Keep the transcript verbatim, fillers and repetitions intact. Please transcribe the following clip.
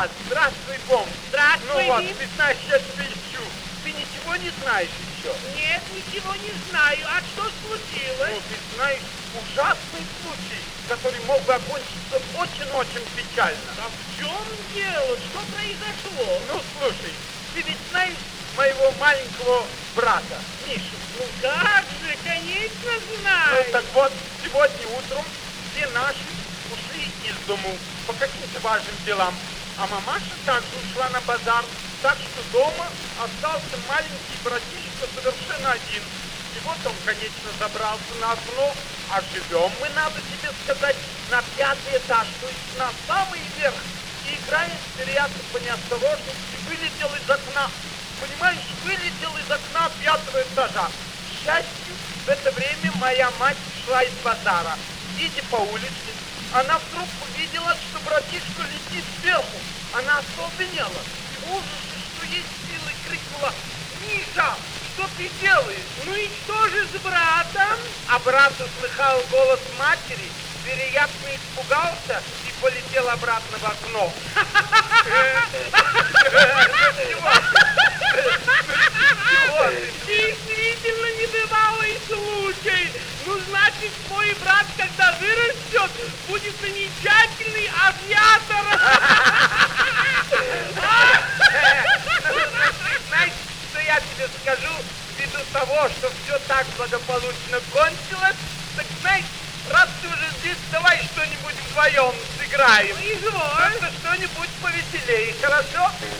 брат, здравствуй, Бом. Здравствуй, Ну вот, Вим. пятнадцать лет ищу. Ты ничего не знаешь еще? Нет, ничего не знаю. А что случилось? Ну, ты знаешь, ужасный случай, который мог бы окончиться очень-очень печально. А в чем дело? Что произошло? Ну, слушай, ты ведь знаешь моего маленького брата, Мишу? Ну как же, конечно Ну, знаю. так вот, сегодня утром все наши ушли из дому по каким-то важным делам. А мамаша также ушла на базар, так что дома остался маленький братишка совершенно один. И вот он, конечно, забрался на окно, а живем мы, надо тебе сказать, на пятый этаж, то есть на самый верх. И играет, вероятно, по неосторожности, вылетел из окна. Понимаешь, вылетел из окна пятого этажа. К счастью, в это время моя мать шла из базара. Идя по улице, она вдруг увидела, что братишка летит сверху. Она остолбенела и в ужасе, что есть силы, крикнула: «Миша, что ты делаешь?» Ну и что же с братом? А брат услыхал голос матери, вероятно, испугался и полетел обратно в окно. Действительно небывалый случай. Ну, значит, твой брат, когда вырастет, будет замечательный авиатор. Знаешь, что я тебе скажу, ввиду того, что все так благополучно кончилось, так знаешь, раз ты уже здесь, давай что-нибудь вдвоем сыграем. Изволь. Только что-нибудь повеселее, хорошо?